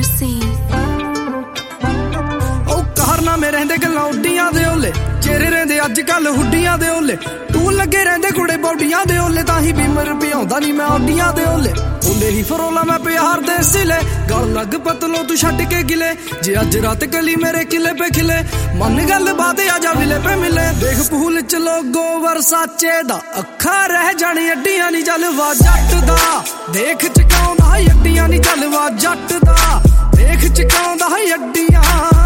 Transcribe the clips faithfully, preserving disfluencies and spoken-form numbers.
में रहिंदे गल्लां उड्डियां दे ओले चेहरे रहिंदे अज कल हुड्डियां दे ओले तू लगे रहिंदे कुड़े बौडियां दे ओले तां ही बीमर पियाउंदा नहीं मैं औडियां दे ओले ओले ही फरोला मैं प्यार दे सिले गल लग पतलो तू छड्ड के गिले जे अज रात कली मेरे किले पे खिले मन गल बात आजा विले पे मिले देख पूल च लोगो वरसाचे दा अखा रह जानी अड्डियां नी जलवा जट दा देख चकाउंदा अड्डियां नी जलवा जट दा देख चकाउंदा अड्डियां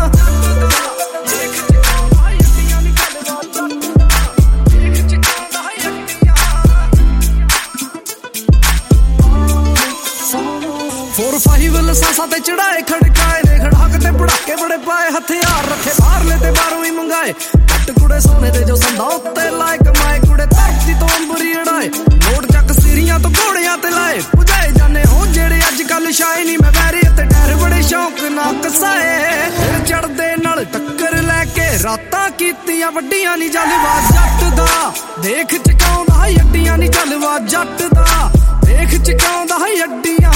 फोर फाइव लसासा ते चढ़ाए खड़काए ने खड़ाक ते पड़ाके बड़े पाए हथियार रखे बाहर ले ते बाहरों ही मंगाए पट कुड़े सोने ते जो संदा उत्ते लाए कमाए कुड़े धरती तो अंबरी अड़ाए नोट चक सीरियां तो घोड़ियां ते लाए पुजाए जाने हो जेड़े अज कल शाए नहीं मैं वैरी ते डर बड़े शौक ना कसाए फिर चढ़दे नाल टक्कर लैके रातां कीतियां वड्डियां नी जलवा जट दा देख चकाउंदा अड्डियां नी जलवा जट दा देख चकाउंदा अड्डियां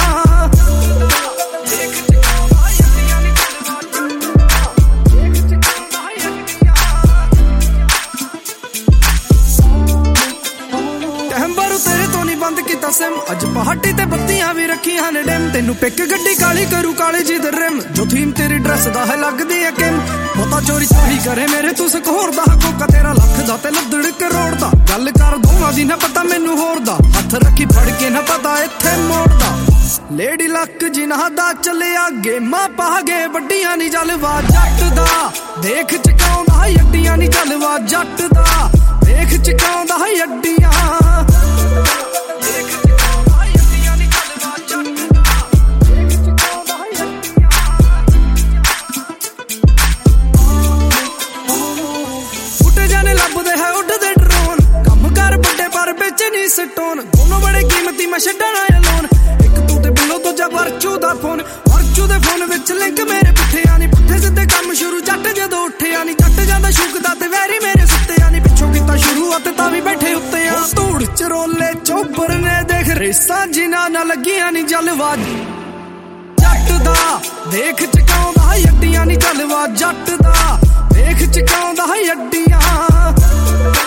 सिम अज पहाड़ी ते बत्तियां भी रखियां ने डिम तेनू पिक गड्डी काली करू काले जी दे रिम जो थीम तेरी ड्रेस दा है लगदी है किम पता चोरी चोरी करे मेरे तू सकोर दा कोका तेरा लख दा ते लदड़ करोड़ दा गल कर दोवां दी ना पता मैनू होर दा हथ रखी फड़ के ना पता इत्थे मोड़ दा लेडी लक जिन्हां दा चलिया गेमां पा गए वड्डियां नी जलवा जट दा देख चकाउंदा अड्डियां नी जलवा जट दा देख चकाउंदा अड्डियां स्टोन दोनों बड़े कीमती मैं छड्डण आया लोन एक तू ते बिलो दूजा वरचू दा फोन वरचू दे फोन विच लिंक मेरे पुठे आनी पुठे सिद्धे काम शुरू जट जदों उठे आनी जट जांदा शुकदा ते वैरी मेरे सुत्ते आनी पिछों कीता शुरुआत तां भी बैठे उत्ते आ धूड़ च रोले चोबर ने देख रेसां जिन्हां ना लगियां नी जलवा जट दा देख चकाउंदा अड्डियां नी जलवा जट दा देख चकाउंदा अड्डियां